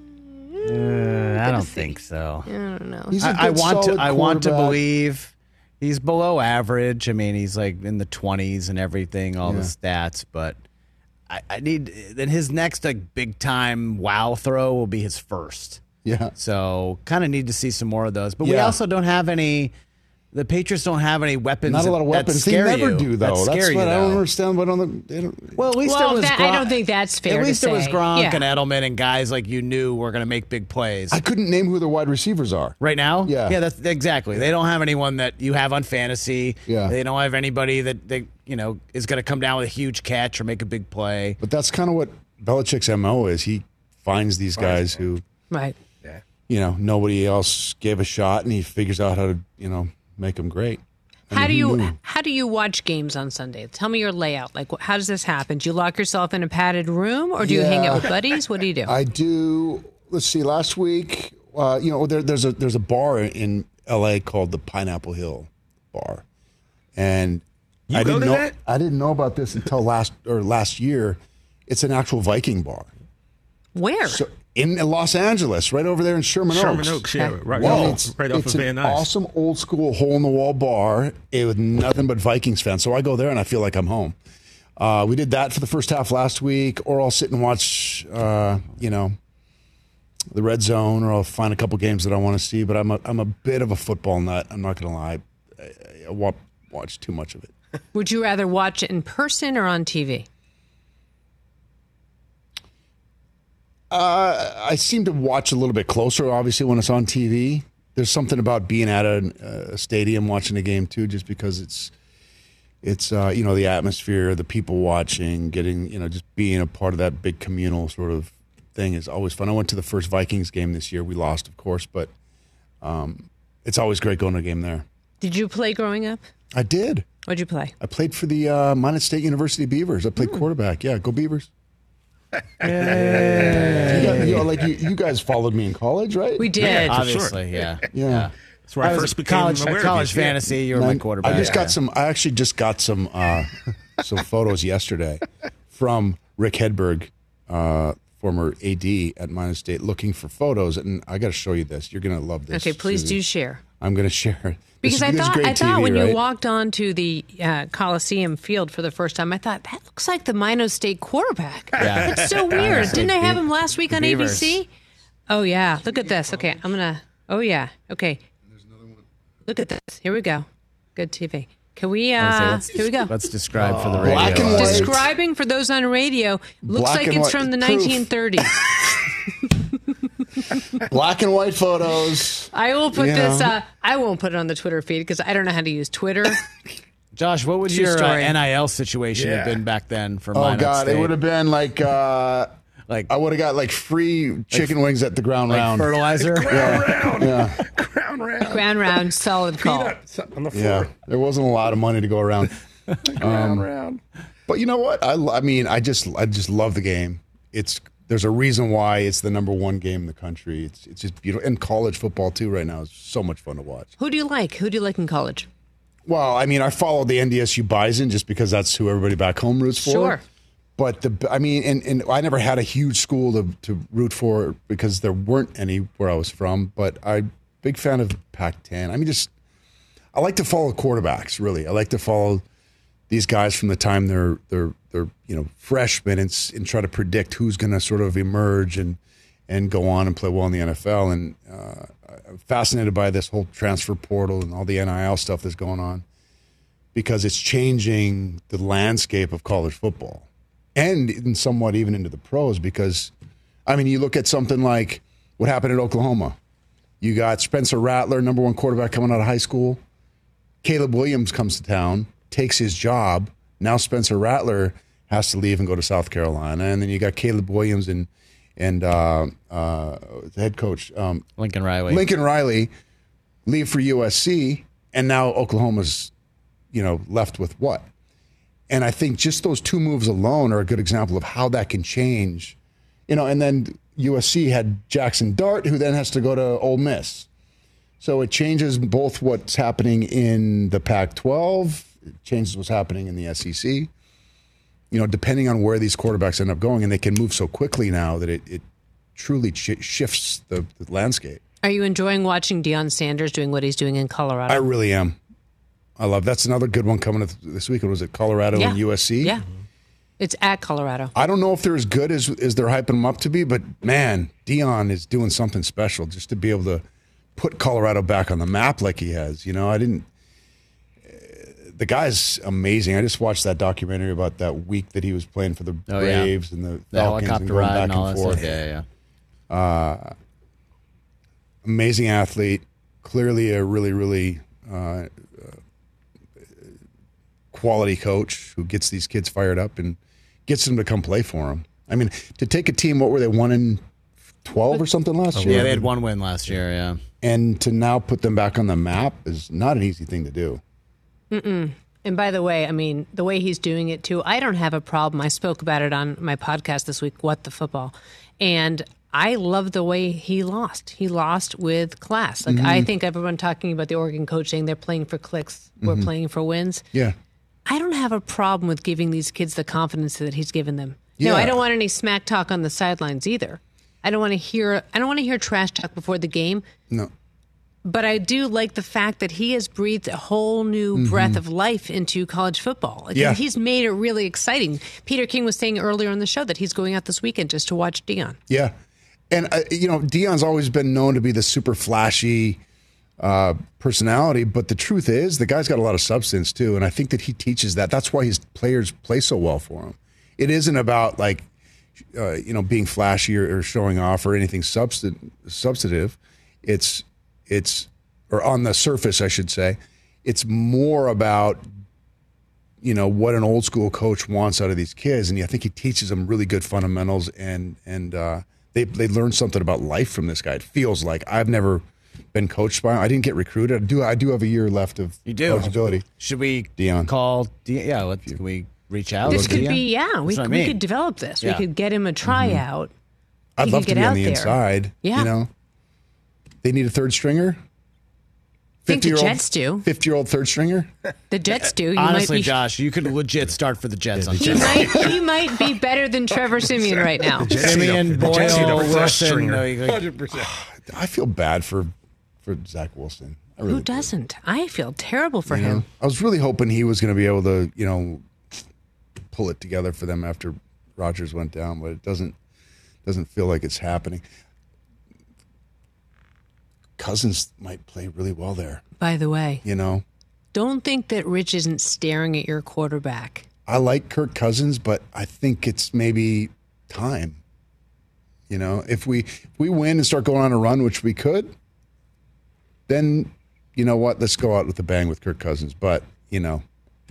Uh, I don't think so. I don't know. He's a I, I good, want to. solid I want to quarterback. believe he's below average. I mean, he's like in the twenties and everything, all the stats. But I, I need. Then his next like big time wow throw will be his first. Yeah. So kind of need to see some more of those. But we Yeah. also don't have any The Patriots don't have any weapons. Not a lot of that weapons. They scare never you. do, That though. scare That's you, what I don't though. understand. But on the, they don't, Well, at least Well, there was that- Gronk. I don't think that's fair At to least there was say. Gronk Yeah. and Edelman and guys like you knew were going to make big plays. I couldn't name who their wide receivers are. Right now? Yeah. Yeah, that's exactly. They don't have anyone that you have on fantasy. Yeah. They don't have anybody that they, you know, is going to come down with a huge catch or make a big play. But that's kind of what Belichick's M O is. He finds these guys who, Right. you know, nobody else gave a shot, and he figures out how to, you know, make them great. I How mean, do who you knew? how do you watch games on Sunday? Tell me your layout. Like, wh- how does this happen? Do you lock yourself in a padded room, or do you hang Yeah. out with buddies? What do you do? I do. Let's see. Last week, uh, you know, there, there's a there's a bar in L A called the Pineapple Hill Bar, and You I go didn't to know that? I didn't know about this until last or last year. It's an actual Viking bar. Where? So in Los Angeles, right over there in Sherman Oaks. Sherman Oaks, yeah, right, Well, off- it's, right off it's of an Van Nuys. awesome old school hole in the wall bar eh, with nothing but Vikings fans. So I go there and I feel like I'm home. Uh, we did that for the first half last week, or I'll sit and watch, uh, you know, the Red Zone, or I'll find a couple games that I want to see. But I'm a I'm a bit of a football nut. I'm not going to lie. I, I wa- watch too much of it. Would you rather watch it in person or on T V? Uh, I seem to watch a little bit closer, obviously, when it's on T V. There's something about being at a, a stadium watching a game too, just because it's it's uh, you know, the atmosphere, the people watching, getting, you know, just being a part of that big communal sort of thing is always fun. I went to the first Vikings game this year. We lost, of course, but um, it's always great going to a game there. Did you play growing up? I did. What'd you play? I played for the uh, Minot State University Beavers. I played quarterback. Yeah, go Beavers. You, got- you know, like you, you guys followed me in college, right? We did. Yeah, for Obviously, sure. yeah. Yeah. That's where I, I was first became college, aware college of you. fantasy. You were And my I- quarterback. I just Yeah. got some. I actually just got some uh, some photos yesterday from Rick Hedberg, uh, former A D at Minot State, looking for photos, and I got to show you this. You're gonna love this. Okay, please Susie. do share. I'm gonna share. Because This- I this is thought great I thought T V, when right? you walked onto the uh, Coliseum field for the first time, I thought that looks like the Minot State quarterback. Yeah. That's so weird. Didn't I have him last week The on A B Beavers. C? Oh yeah, look at this. Okay, I'm gonna. Oh yeah. Okay. Look at this. Here we go. Good T V. Can we? Uh, Let's- here we go. Let's describe for the radio. Black and white. Describing for those on radio looks Black like and it's white. from the Proof. nineteen thirties. Black and white photos. I will put You this. know. Uh, I won't put it on the Twitter feed because I don't know how to use Twitter. Josh, what would True your uh, story. N I L situation have Yeah. been back then for Oh Minot God, State? it would have been like uh, like I would have got like free chicken wings at the ground like round. fertilizer. Round. Yeah, Crown round. Ground round, solid call. Peanuts on the floor. yeah. There wasn't a lot of money to go around. Crown round. But you know what? I, I mean, I just I just love the game. It's there's a reason why it's the number one game in the country. It's it's just beautiful, and college football too. Right now is so much fun to watch. Who do you like? Who do you like in college? Well, I mean, I followed the N D S U Bison just because that's who everybody back home roots for. Sure. But the I mean, and, and I never had a huge school to to root for because there weren't any where I was from. But I'm big fan of Pac ten. I mean, just I like to follow quarterbacks. Really, I like to follow these guys from the time they're they're they're you know freshmen and, s- and try to predict who's going to sort of emerge and and go on and play well in the N F L. And uh, I'm fascinated by this whole transfer portal and all the N I L stuff that's going on because it's changing the landscape of college football and in somewhat even into the pros. Because I mean, you look at something like what happened at Oklahoma. You got Spencer Rattler, number one quarterback coming out of high school. Caleb Williams comes to town, takes his job. Now Spencer Rattler has to leave and go to South Carolina. And then you got Caleb Williams and and uh, uh, the head coach um, Lincoln Riley. Lincoln Riley leave for U S C, and now Oklahoma's you know left with what? And I think just those two moves alone are a good example of how that can change. You know, and then U S C had Jackson Dart, who then has to go to Ole Miss. So it changes both what's happening in the Pac twelve, it changes what's happening in the S E C. You know, depending on where these quarterbacks end up going, and they can move so quickly now that it, it truly sh- shifts the, the landscape. Are you enjoying watching Deion Sanders doing what he's doing in Colorado? I really am. I love that's another good one coming this week. Was it Colorado yeah. and U S C? Yeah. It's at Colorado. I don't know if they're as good as, as they're hyping them up to be, but man, Deion is doing something special just to be able to put Colorado back on the map like he has. You know, I didn't the guy's amazing. I just watched that documentary about that week that he was playing for the Oh, Braves yeah. and the, The Falcons helicopter and going ride back and all and that forth. stuff. Yeah, yeah, yeah. Uh, amazing athlete. Clearly a really, really uh, quality coach who gets these kids fired up and gets them to come play for him. I mean, to take a team, what were they, one in twelve or something last year? Yeah, they had one win last year, yeah. And to now put them back on the map is not an easy thing to do. Mm-mm. And by the way, I mean, the way he's doing it too, I don't have a problem. I spoke about it on my podcast this week, What the Football. And I love the way he lost. He lost with class. Like, Mhm. I think everyone talking about the Oregon coach saying they're playing for clicks, we're Mhm. playing for wins. Yeah. I don't have a problem with giving these kids the confidence that he's given them. No, Yeah. I don't want any smack talk on the sidelines either. I don't want to hear I don't want to hear trash talk before the game. No. But I do like the fact that he has breathed a whole new Mhm. breath of life into college football. Like, Yeah. He's made it really exciting. Peter King was saying earlier on the show that he's going out this weekend just to watch Deion. Yeah. And, uh, you know, Deion's always been known to be the super flashy uh, personality, but the truth is the guy's got a lot of substance too. And I think that he teaches that. That's why his players play so well for him. It isn't about like, uh, you know, being flashy or, or showing off or anything substan- substantive. It's, it's, or on the surface, I should say, it's more about, you know, what an old school coach wants out of these kids. And I think he teaches them really good fundamentals and, and, uh, they, they learn something about life from this guy. It feels like I've never been coached by him. I didn't get recruited. I do, I do have a year left of You do. eligibility. Should we Deion. call Deion? Yeah, let's, can we reach out? This to could Deion? be, yeah, we, That's what I we mean. could develop this. Yeah. We could get him a tryout. I'd He love could to get be on out the there. inside. Yeah. You know, they need a third stringer. Think the fifty-year-old Jets do. fifty-year-old third stringer. The Jets do. You Honestly, might be, Josh, you could legit start for the Jets on he Tuesday. might, he might be better than Trevor Simeon right now. Simeon, Boyle, Wilson. No, you go- I feel bad for for Zach Wilson. I really Who doesn't? I feel terrible for You him. know? I was really hoping he was going to be able to, you know, pull it together for them after Rodgers went down, but it doesn't doesn't feel like it's happening. Cousins might play really well there. By the way, You know, don't think that Rich isn't staring at your quarterback. I like Kirk Cousins, but I think it's maybe time. You know, if we if we win and start going on a run, which we could, then you know what? Let's go out with a bang with Kirk Cousins. But you know,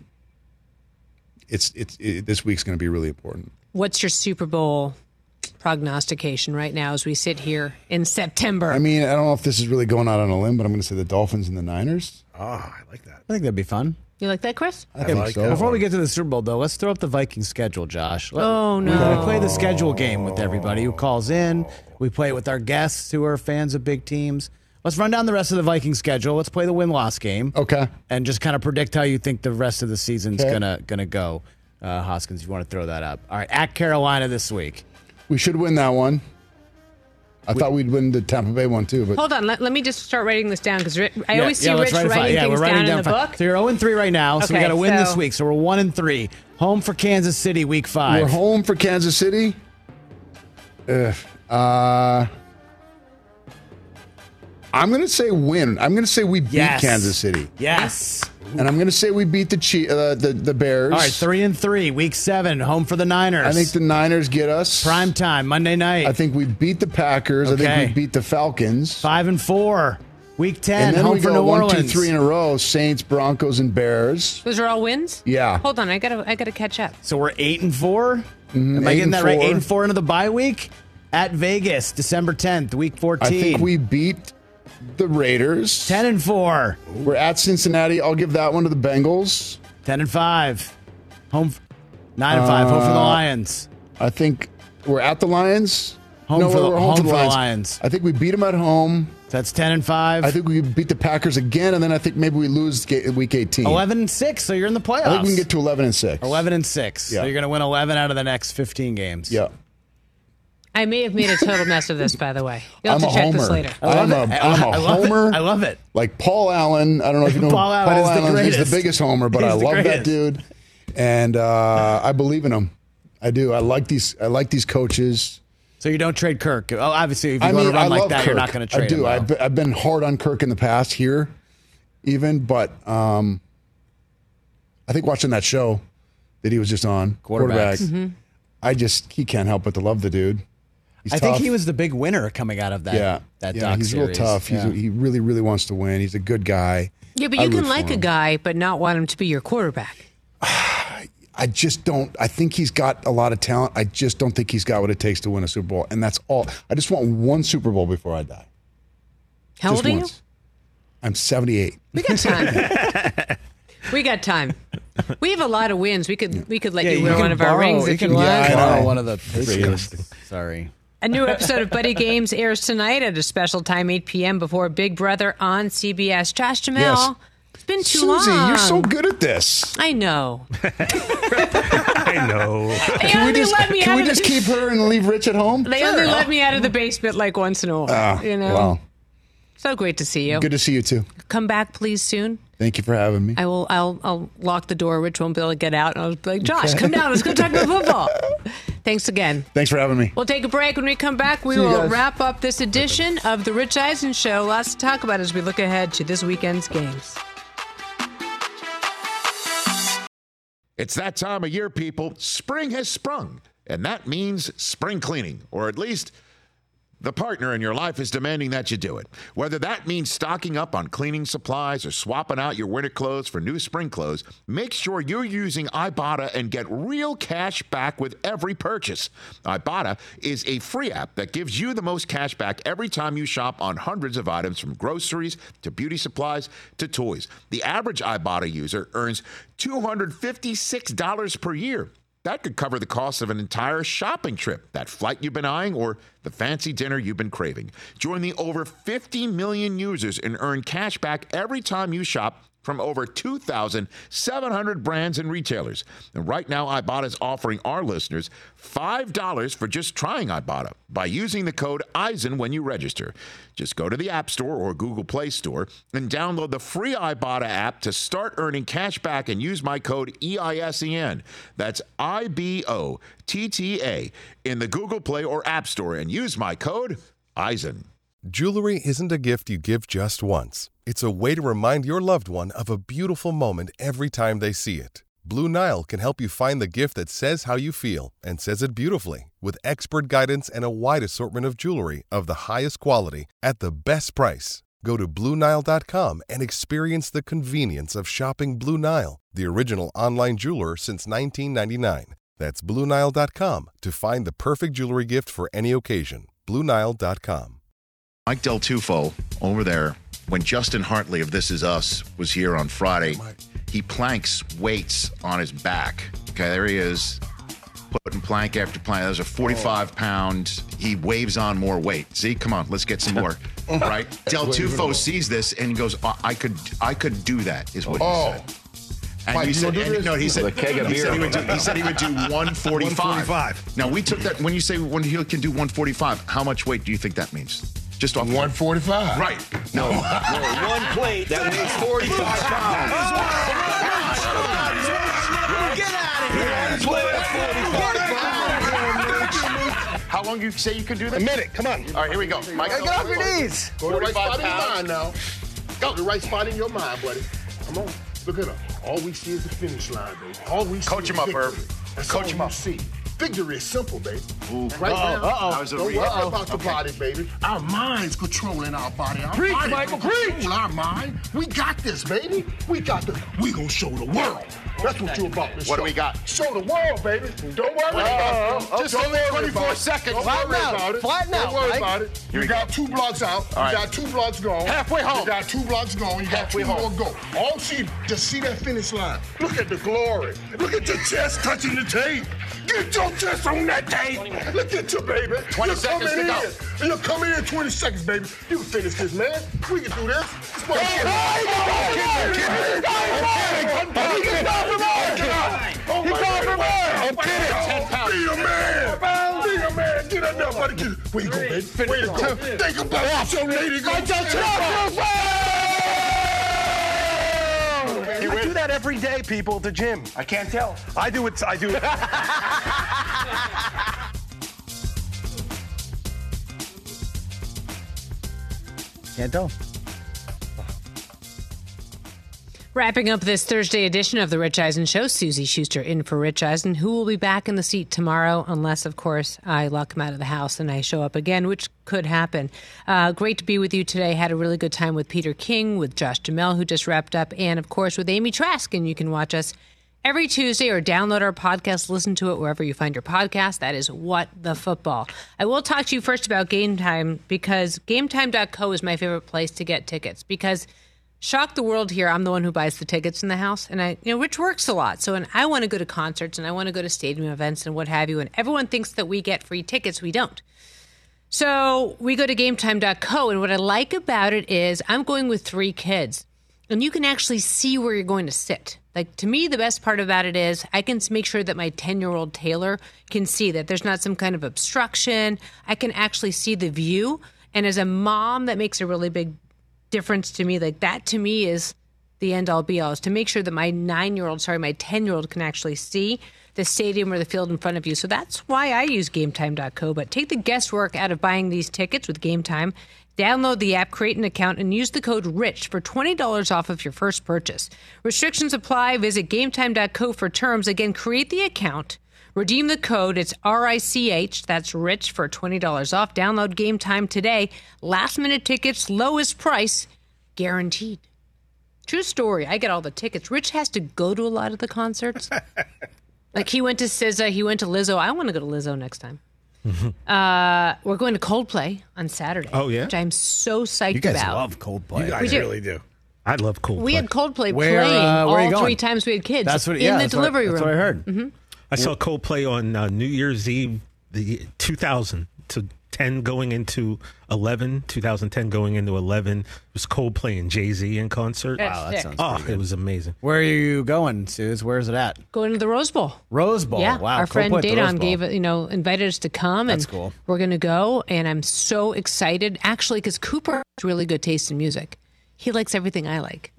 it's it's it, this week's going to be really important. What's your Super Bowl prognostication right now as we sit here in September? I mean, I don't know if this is really going out on a limb, but I'm going to say the Dolphins and the Niners. Oh, I like that. I think that'd be fun. You like that, Chris? I think like so. that. Before we get to the Super Bowl, though, let's throw up the Vikings schedule, Josh. Let- Oh, no. We gotta play the schedule game with everybody who calls in. We play it with our guests who are fans of big teams. Let's run down the rest of the Vikings schedule. Let's play the win-loss game. Okay. And just kind of predict how you think the rest of the season's Okay. gonna gonna go. Uh, Hoskins, if you want to throw that up. All right, at Carolina this week. We should win that one. I thought we'd win the Tampa Bay one too, but Hold on. Let, let me just start writing this down because I Yeah, always see yeah, let's Rich write it fine. writing Yeah, things we're writing down in the fine. book. So you're oh and three right now, so we Okay, got to win this so- week. So we're one and three. Home for Kansas City, week five. we're home for Kansas City. Ugh. Uh, I'm going to say win. I'm going to say we beat Yes. Kansas City, Yes. and I'm going to say we beat the Chi- uh, the the Bears. All right, three and three, week seven, home for the Niners. I think the Niners get us prime time Monday night. I think we beat the Packers. I Okay. think we beat the Falcons. Five and four, week ten, And then home we for go New one, Orleans. two, three in a row: Saints, Broncos, and Bears. Those are all wins? Yeah. Hold on. I got to I gotta catch up. So we're eight and four. Mhm, Am I eight getting and that right? four. Eight and four into the bye week at Vegas, December tenth, week I fourteen. think we beat the Raiders. ten and four, We're at Cincinnati. I'll give that one to the Bengals. ten and five, home f- nine and five, home for the Uh, Lions. I think we're at the Lions. Home no, for the- we're home for the Lions. I think we beat them at home. That's ten and five. I think we beat the Packers again, and then I think maybe we lose ga- week eighteen. eleven and six, so you're in the playoffs. I think we can get to eleven and six. eleven and six. Yeah. So you're going to win eleven out of the next fifteen games. Yeah. I may have made a total mess of this, by the way. You'll have I'm to a check homer. this later. I'm a, I'm a I love it. homer. I love it. Like Paul Allen. I don't know if you know Paul Allen is the Allen. He's greatest. the biggest homer, but He's I the love that greatest. dude, and uh, I believe in him. I do. I like these. I like these coaches. So you don't trade Kirk. Oh, obviously, if you I go mean, on a run I like love that, Kirk. you're not going to trade I do. him. I've, though. been- I've been hard on Kirk in the past here, even, but um, I think watching that show that he was just on, quarterback, Mm-hmm. I just, he can't help but to love the dude. He's I tough. think he was the big winner coming out of that. yeah, that yeah, doc he's series. real tough. He's Yeah. a, he really, really wants to win. He's a good guy. Yeah, but I you can root like for a him. guy but not want him to be your quarterback. I just don't. I think he's got a lot of talent. I just don't think he's got what it takes to win a Super Bowl. And that's all. I just want one Super Bowl before I die. How Just old are once. you? I'm seventy-eight. We got time. we got time. We have a lot of wins. We could we could let Yeah, you you wear can one of our borrow- rings you if can you want. Yeah, I Borrow know. one of the Disgusting. Sorry. A new episode of Buddy Games airs tonight at a special time, eight p.m. before Big Brother on C B S. Josh Jamel, Yes. it's been too Susie, long. you're so good at this. I know. I know. They Can we only just, let me can out we of just the, keep her and leave Rich at home? They only let me out of the basement like once in a while. Ah, you know. Well, So great to see you. good to see you too. Come back, please, soon. Thank you for having me. I will. I'll. I'll lock the door. Rich won't be able to get out. And I'll be like, Josh, come down. Let's go talk about football. Thanks again. Thanks for having me. We'll take a break. When we come back, we See you will guys. wrap up this edition of the Rich Eisen Show. Lots to talk about as we look ahead to this weekend's games. It's that time of year, people. Spring has sprung, and that means spring cleaning, or at least the partner in your life is demanding that you do it. Whether that means stocking up on cleaning supplies or swapping out your winter clothes for new spring clothes, make sure you're using Ibotta and get real cash back with every purchase. Ibotta is a free app that gives you the most cash back every time you shop on hundreds of items, from groceries to beauty supplies to toys. The average Ibotta user earns two hundred fifty-six dollars per year. That could cover the cost of an entire shopping trip, that flight you've been eyeing, or the fancy dinner you've been craving. Join the over fifty million users and earn cash back every time you shop from over two thousand seven hundred brands and retailers. And right now, Ibotta is offering our listeners five dollars for just trying Ibotta by using the code Eisen when you register. Just go to the App Store or Google Play Store and download the free Ibotta app to start earning cash back and use my code E I S E N. That's I B O T T A in the Google Play or App Store and use my code Eisen. Jewelry isn't a gift you give just once. It's a way to remind your loved one of a beautiful moment every time they see it. Blue Nile can help you find the gift that says how you feel and says it beautifully, with expert guidance and a wide assortment of jewelry of the highest quality at the best price. Go to Blue Nile dot com and experience the convenience of shopping Blue Nile, the original online jeweler since nineteen ninety-nine. That's Blue Nile dot com to find the perfect jewelry gift for any occasion. Blue Nile dot com. Mike Del Tufo over there, when Justin Hartley of This Is Us was here on Friday, he planks weights on his back. Okay, there he is, putting plank after plank. Those are forty-five pounds. He waves on more weight. See, come on, let's get some more. Right? Del Tufo sees this and he goes, oh, I could I could do that, is what he Oh. said. And Mike, you you said, wanna do and, this? no, he said, With a keg of he beer. said he would do, he said he would do one forty-five. one forty-five. Now, we took that, when you say when he can do one forty-five, how much weight do you think that means? Just off one forty-five. Right. No. no, one plate that weighs forty-five pounds. Get out of here. How long do you say you can do that? A minute. Come on. All right, here we go. Mike, Hey, get off your knees. Go to the right spot in your pounds. mind now. Go to the right spot in your mind, buddy. Come on. Look at her. All we see is the finish line, baby. All we see Coach is him up, victory. Herb. That's Coach all him you up. see. Victory is simple, baby. Ooh. Right Uh-oh. now, Uh-oh. That was a don't re- worry uh-oh. about the Okay. body, baby. Our mind's controlling our body. Our Preach, body Michael, control preach. Our mind. We got this, baby. We got this. We gonna show the world. That's what you about to What show. do we got? Show the world, baby. Don't worry about it. Just Don't only worry twenty-four about it. seconds. Don't Flatten worry out. about it. Flatten out, Don't worry Mike. about it. Here You we got go. two blocks out. All right. You got two blocks gone. Halfway home. You got two blocks gone. You got Halfway two home. more go. All see, just see that finish line. Look at the glory. Look at your chest touching the tape. Get your chest on that tape. Look at your baby. twenty You're seconds coming to go. in. You're coming in twenty seconds, baby. You can finish this, man. We can do this. It's what I'm Oh my God. I'm kidding. ten pounds. Be a man. Be a man. Get in there, buddy. Get- Way to go, baby. Way to go. Think about your lady. Go. I do that every day, people, at the gym. I can't tell. I do it. I do it. Can't tell. Wrapping up this Thursday edition of the Rich Eisen Show, Susie Schuster in for Rich Eisen, who will be back in the seat tomorrow, unless, of course, I lock him out of the house and I show up again, which could happen. Uh, great to be with you today. Had a really good time with Peter King, with Josh Duhamel, who just wrapped up, and, of course, with Amy Trask. And you can watch us every Tuesday or download our podcast, listen to it wherever you find your podcast. That is What the Football. I will talk to you first about Game Time, because game time dot co is my favorite place to get tickets, because shock the world here, I'm the one who buys the tickets in the house. And I, you know, Rich works a lot. So and I want to go to concerts and I want to go to stadium events and what have you. And everyone thinks that we get free tickets. We don't. So we go to game time dot co. And what I like about it is I'm going with three kids. And you can actually see where you're going to sit. Like, to me, the best part about it is I can make sure that my ten-year-old Taylor can see that there's not some kind of obstruction. I can actually see the view. And as a mom, that makes a really big difference to me. Like, that to me is the end all be all, is to make sure that my nine-year-old, sorry, my ten-year-old can actually see the stadium or the field in front of you. So that's why I use game time dot co. But take the guesswork out of buying these tickets with Game Time. Download the app, create an account, and use the code RICH for twenty dollars off of your first purchase. Restrictions apply. Visit game time dot co for terms. Again, create the account. Redeem the code. It's R I C H. That's RICH for twenty dollars off. Download Game Time today. Last minute tickets, lowest price, guaranteed. True story. I get all the tickets. Rich has to go to a lot of the concerts. Like, he went to S Z A. He went to Lizzo. I want to go to Lizzo next time. Mm-hmm. Uh, we're going to Coldplay on Saturday. Oh, yeah? Which I'm so psyched You guys about. love Coldplay. You guys We do. really do. I love Coldplay. We had Coldplay Where, playing uh, where are you all going? three times we had kids That's what- in yeah, the that's what- delivery that's room. what I heard. Mm-hmm. I saw Coldplay on uh, New Year's Eve, the two thousand to ten going into eleven, two thousand ten going into eleven. It was Coldplay and Jay-Z in concert. That's Wow, that sick. sounds Oh, pretty good. it was amazing. Where are you going, Suze? Where is it at? Going to the Rose Bowl. Rose Bowl. Yeah, Wow. our friend Coldplay at the Rose Dadon Bowl. gave it, you know, invited us to come, That's and cool. we're going to go. And I'm so excited, actually, because Cooper has really good taste in music. He likes everything I like.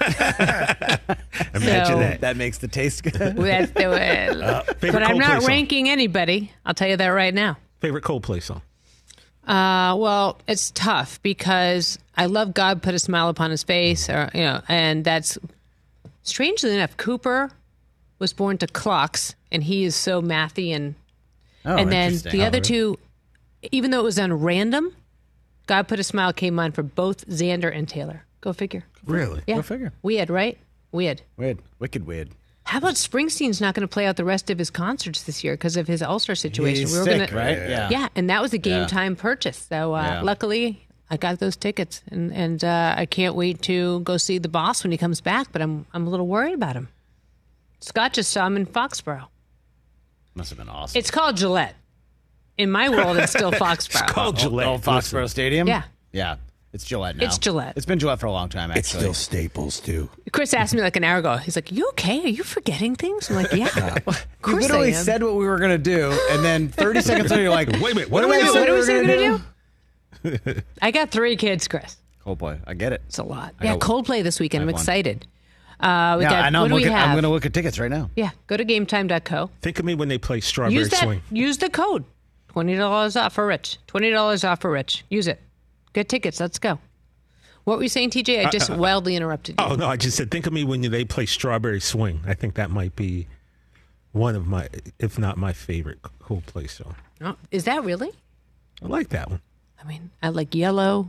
Imagine So- that. That makes the taste good. That's the way. Uh, but favorite I'm Coldplay not song? ranking anybody. I'll tell you that right now. Favorite Coldplay song? Uh, well, it's tough because I love God Put a Smile Upon His Face, or you know, and that's strangely enough, Cooper was born to clocks, and he is so mathy, and Oh, and then interesting. the Oh, other really? two, even though it was on random, God Put a Smile came on for both Xander and Taylor. Go figure. Really? Yeah, Go figure. Weird, right? Weird. Weird. Wicked weird. How about Springsteen's not going to play out the rest of his concerts this year because of his ulcer situation? He's we were sick, gonna, right? Yeah. Yeah, and that was a game Yeah. time purchase. So uh, Yeah. luckily, I got those tickets, and and uh, I can't wait to go see the boss when he comes back. But I'm I'm a little worried about him. Scott just saw him in Foxborough. Must have been awesome. It's called Gillette. In my world, it's still Foxborough. It's called Gillette. Old Foxborough Stadium? Yeah. Yeah. It's Gillette now. It's Gillette. It's been Gillette for a long time, actually. It's still Staples, too. Chris asked me like an hour ago. He's like, "You okay? Are you forgetting things?" I'm like, "Yeah." Of You course literally I am. said what we were going to do, and then thirty seconds later, you're like, Wait a minute. What, What did do we we say What we are we were saying going we're to gonna do? do? I got three kids, Chris. Coldplay. I get it. It's a lot. I Yeah, got- Coldplay this weekend. I I'm have one. excited. Uh, we Yeah, got, I know. what I'm, do we looking, I'm have? going to look at tickets right now. Yeah, go to game time dot co. Think of me when they play Strawberry Use that. Swing. Use the code. twenty dollars off for Rich. twenty dollars off for Rich. Use it. Get tickets. Let's go. What were you saying, T J? I just Uh, uh, wildly interrupted you. Oh, no, I just said, think of me when they play Strawberry Swing. I think that might be one of my, if not my favorite Coldplay song. Oh, is that really? I like that one. I mean, I like Yellow.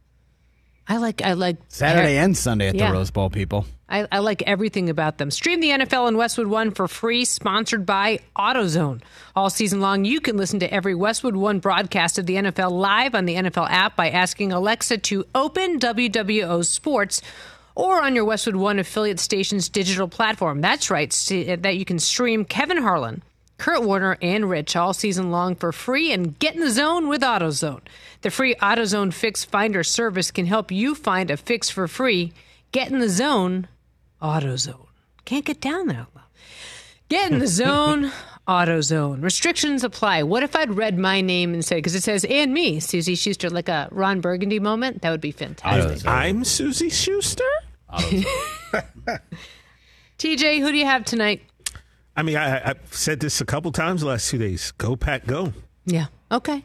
I like, I like Saturday and Sunday at Yeah. the Rose Bowl, people. I, I like everything about them. Stream the N F L and Westwood One for free, sponsored by AutoZone. All season long, you can listen to every Westwood One broadcast of the N F L live on the N F L app by asking Alexa to open W W O Sports or on your Westwood One affiliate station's digital platform. That's right, st- that you can stream Kevin Harlan, Kurt Warner, and Rich all season long for free and get in the zone with AutoZone. The free AutoZone Fix Finder service can help you find a fix for free. Get in the zone, AutoZone. Can't get down there. Get in the zone, AutoZone. Restrictions apply. What if I'd read my name and said, because it says, and me, Susie Schuster, like a Ron Burgundy moment? That would be fantastic. I'm Susie Schuster? T J, who do you have tonight? I mean, I, I've said this a couple times the last two days. Go, Pack, go. Yeah. Okay.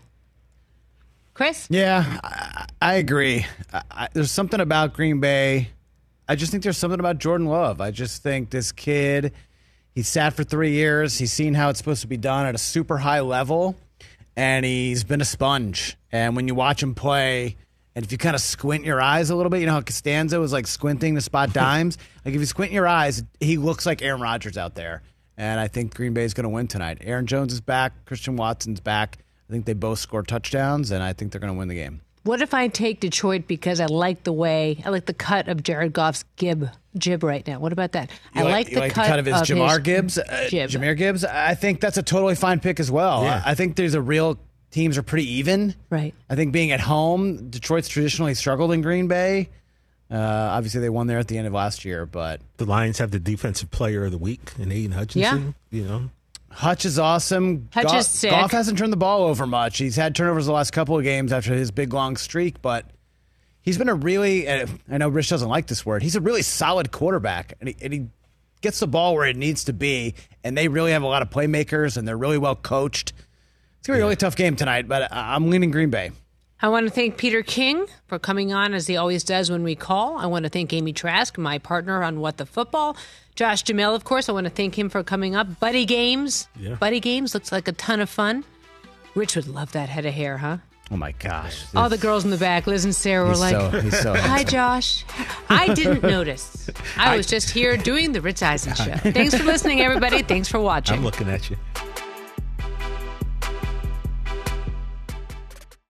Chris? Yeah, I, I agree. I, I, there's something about Green Bay. I just think there's something about Jordan Love. I just think this kid, he's sat for three years. He's seen how it's supposed to be done at a super high level, and he's been a sponge. And when you watch him play, and if you kind of squint your eyes a little bit, you know how Costanza was like squinting to spot dimes? Like if you squint your eyes, he looks like Aaron Rodgers out there. And I think Green Bay is going to win tonight. Aaron Jones is back. Christian Watson's back. I think they both score touchdowns, and I think they're going to win the game. What if I take Detroit because I like the way, I like the cut of Jared Goff's gib, jib right now? What about that? You I like, like you the, like cut the cut of his Jamar his Gibbs. Uh, jib. Jahmyr Gibbs. I think that's a totally fine pick as well. Yeah. I think there's a real teams are pretty even. Right. I think being at home, Detroit's traditionally struggled in Green Bay. Uh, obviously, they won there at the end of last year, but the Lions have the defensive player of the week in Aiden Hutchinson. Yeah. You know, Hutch is awesome. Hutch Goff, is sick. Goff hasn't turned the ball over much. He's had turnovers the last couple of games after his big long streak, but he's been a really, I know Rich doesn't like this word, he's a really solid quarterback, and he, and he gets the ball where it needs to be, and they really have a lot of playmakers, and they're really well coached. It's going to be a really tough game tonight, but I'm leaning Green Bay. I want to thank Peter King for coming on, as he always does when we call. I want to thank Amy Trask, my partner on What the Football. Josh Duhamel, of course, I want to thank him for coming up. Buddy Games. Yeah. Buddy Games looks like a ton of fun. Rich would love that head of hair, huh? Oh, my gosh. All the girls in the back, Liz and Sarah, were He's like, so- he's so hi, handsome." Josh. I didn't notice. I was just here doing the Rich Eisen show. Thanks for listening, everybody. Thanks for watching. I'm looking at you.